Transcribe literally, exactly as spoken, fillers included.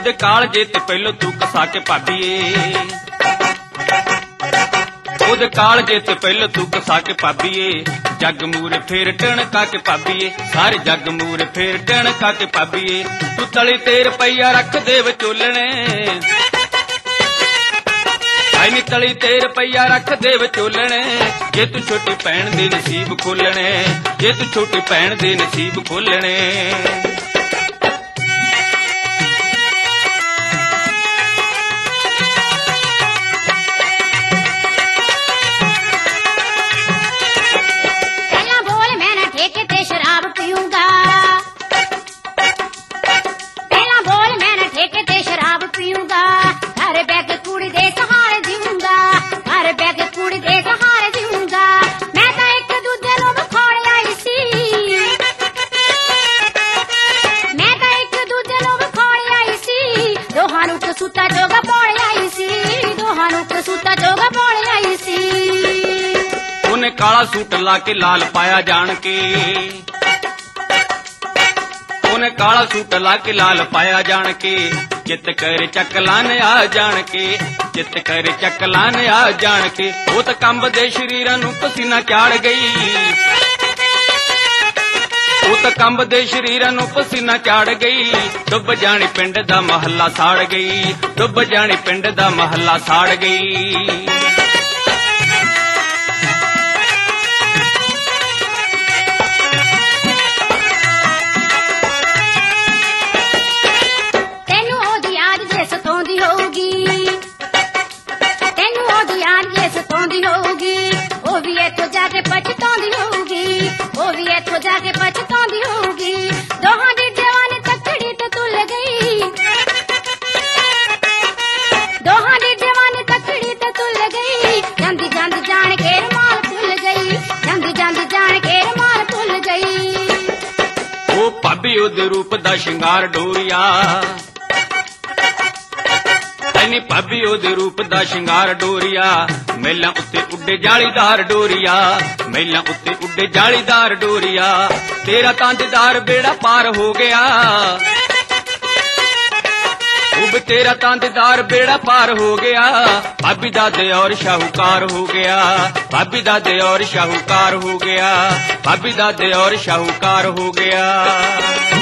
ਉਹਦੇ ਕਾਲਜੇ ਤੇ ਪਹਿਲੋਂ ਤੂੰ ਕਸਾ ਕੇ ਭਾਬੀਏ, ਉਹਦੇ ਕਾਲਜੇ ਤੇ ਪਹਿਲੋਂ ਤੂੰ ਕਸਾ ਕੇ ਭਾਬੀਏ, ਜੱਗ ਮੂਰੇ ਫੇਰ ਟਣਕਾ ਕੇ ਭਾਬੀਏ, ਸਾਰੇ ਜੱਗ ਮੂਰੇ ਫੇਰ ਟਣਕਾ ਕੇ ਭਾਬੀਏ। ਤੂੰ ਤਲੀ ਤੇ ਰੁਪਈਆ ਰੱਖ ਦੇ ਵਿਚੋਲਣੇ, ਆਈ ਨੀ ਤਲੀ ਤੇ ਰੁਪਈਆ ਰੱਖ ਦੇ ਵਿਚੋਲਣੇ, ਜੇ ਤੂੰ ਛੋਟੀ ਭੈਣ ਦੇ ਨਸੀਬ ਖੋਲਣੇ, ਜੇ ਤੂੰ ਛੋਟੀ ਭੈਣ ਦੇ ਨਸੀਬ ਖੋਲਣੇ। सूता जोगा पाउण आई सी, दोहां नूं सूता जोगा पाउण आई सी। ਉਹਨੇ ਕਾਲਾ ਸੂਟ ਲਾ ਕੇ ਲਾਲ ਪਾਇਆ ਜਾਣ ਕੇ, ਉਹਨੇ ਕਾਲਾ ਸੂਟ ਲਾ ਕੇ ਲਾਲ ਪਾਇਆ ਜਾਣ ਕੇ, ਚਿੱਤ ਕਰ ਚੱਕ ਲਾਨ ਆ ਜਾਣ ਕੇ, ਚਿੱਤ ਕਰ ਚੱਕ ਲਾਨ ਆ ਜਾਣ ਕੇ। ਉਹ ਤਾਂ ਕੰਬਦੇ ਸ਼ਰੀਰਾਂ ਨੂੰ ਪਸੀਨਾ ਚਾੜ ਗਈ, ਉਹ ਤਾਂ ਕੰਬਦੇ ਸ਼ਰੀਰਾਂ ਨੂੰ ਪਸੀਨਾ ਚਾੜ ਗਈ, ਡੁੱਬ ਜਾਣੀ ਪਿੰਡ ਦਾ ਮਹੱਲਾ ਸਾੜ ਗਈ, ਡੁੱਬ ਜਾਣੀ ਪਿੰਡ ਦਾ ਮਹੱਲਾ ਸਾੜ ਗਈ। ਤੈਨੂੰ ਉਹਦੀ ਯਾਦ ਜੇ ਸਤਾਉਂਦੀ ਹੋਊਗੀ, ਤੈਨੂੰ ਉਹਦੀ ਯਾਦ ਜੇ ਸਤਾਉਂਦੀ ਹੋਊਗੀ, ਉਹ ਵੀ ਇੱਥੋਂ ਜਾ ਕੇ ਪਛਤਾਉਂਦੀ ਹੋਊਗੀ, ਉਹ ਵੀ ਇੱਥੋਂ ਜਾ ਕੇ ਪਛਤਾਉਂਦੀ ਹੋਊਗੀ। ਦੋਹਾਂ ਦੀ ਜਵਾਨੀ ਤੱਕੜੀ ਤੇ ਤੁੱਲ ਗਈ, ਦੋਹਾਂ ਦੀ ਜਵਾਨੀ ਤੱਕੜੀ ਤੇ ਤੁੱਲ ਗਈ, ਜਾਂਦੀ ਜਾਂਦੀ ਜਾਣ ਕੇ ਰਮਾਲ ਭੁੱਲ ਗਈ, ਜਾਂਦੀ ਜਾਂਦੀ ਜਾਣ ਕੇ ਰਮਾਲ ਭੁੱਲ ਗਈ। ਉਹ ਭਾਬੀ ਉਹਦੇ ਰੂਪ ਦਾ ਸ਼ਿੰਗਾਰ ਡੋਰੀਆ, ਐਨੀ ਭਾਬੀ ਉਹਦੇ ਰੂਪ ਦਾ ਸ਼ਿੰਗਾਰ ਡੋਰੀਆ, ਮੇਲਾਂ ਉੱਤੇ ਉੱਡੇ ਜਾਲੀਦਾਰ ਡੋਰੀਆ, ਮੇਲਾਂ ਉੱਤੇ ਉੱਡੇ ਜਾਲੀਦਾਰ ਡੋਰੀਆ। ਤੇਰਾ ਤਾਂ ਦੀਦਾਰ ਬੇੜਾ ਪਾਰ ਹੋ ਗਿਆ, ਉਹ ਤੇਰਾ ਤਾਂ ਦੀਦਾਰ ਬੇੜਾ ਪਾਰ ਹੋ ਗਿਆ, ਭਾਬੀ ਦਾ ਦਿਓਰ ਸ਼ਾਹੂਕਾਰ ਹੋ ਗਿਆ, ਭਾਬੀ ਦਾ ਦਿਓਰ ਸ਼ਾਹੂਕਾਰ ਹੋ ਗਿਆ, ਭਾਬੀ ਦਾ ਦਿਓਰ ਸ਼ਾਹੂਕਾਰ ਹੋ ਗਿਆ।